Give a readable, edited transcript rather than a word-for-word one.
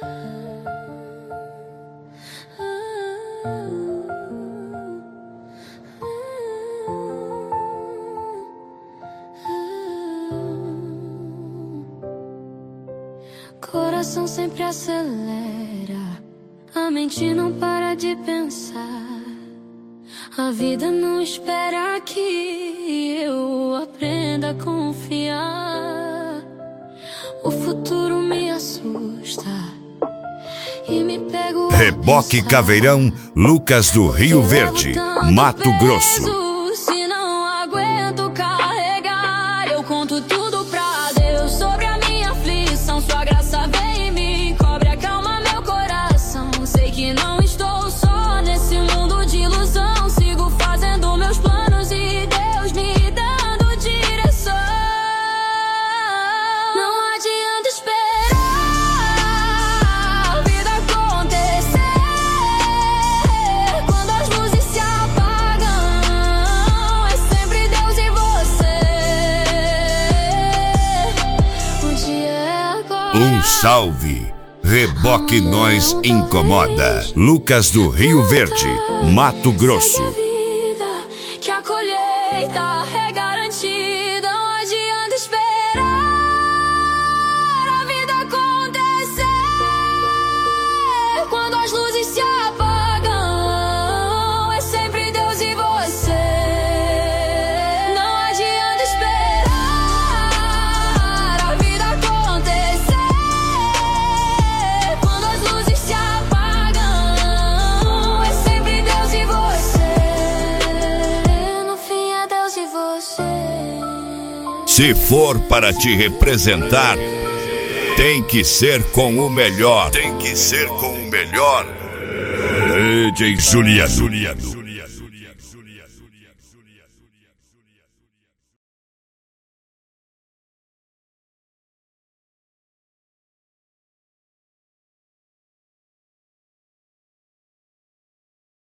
Coração sempre acelera, a mente não para de pensar. A vida não espera que eu aprenda a confiar. O futuro me assusta e me pego. Reboque Caveirão, Lucas do Rio Verde, Mato Grosso. Se não aguento carregar, eu conto tudo pra Deus sobre a minha aflição. Sua graça vem e me cobre, acalma meu coração. Sei que não estou só nesse mundo de ilusão. Sigo fazendo meus planos e Deus me dando direção. Não adianta esperar a vida acontecer. Quando as luzes se apagam, é sempre Deus e você. O dia é agora. Um salve, Reboque Nós Incomoda, Lucas do Rio Verde, Mato Grosso. Que a colheita é garantida. Não adianta esperar a vida acontecer. Quando as luzes se apagam, é sempre Deus e você. Não adianta esperar a vida acontecer. Quando as luzes se apagam, é sempre Deus e você. No fim é Deus e você. Se for para te representar, tem que ser com o melhor. Tem que ser com o melhor. DJ Juliano.